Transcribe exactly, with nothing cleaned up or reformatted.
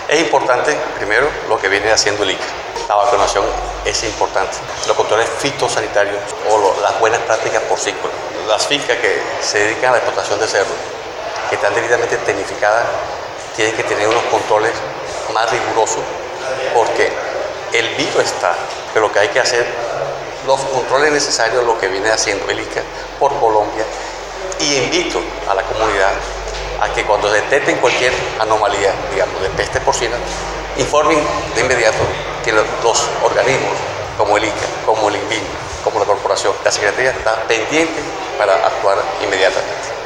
Es importante, primero, lo que viene haciendo el I C A. La vacunación es importante. Los controles fitosanitarios o lo, las buenas prácticas porcícolas. Las fincas que se dedican a la explotación de cerdo, que están debidamente tecnificadas, tienen que tener unos controles más rigurosos porque el virus está, pero lo que hay que hacer, los controles necesarios, lo que viene haciendo el I C A por Colombia, y invito a la comunidad a que cuando detecten cualquier anomalía, digamos, de peste porcina, informen de inmediato que los, los organismos, como el I C A, como el INVIMA, como la corporación, la Secretaría está pendiente para actuar inmediatamente.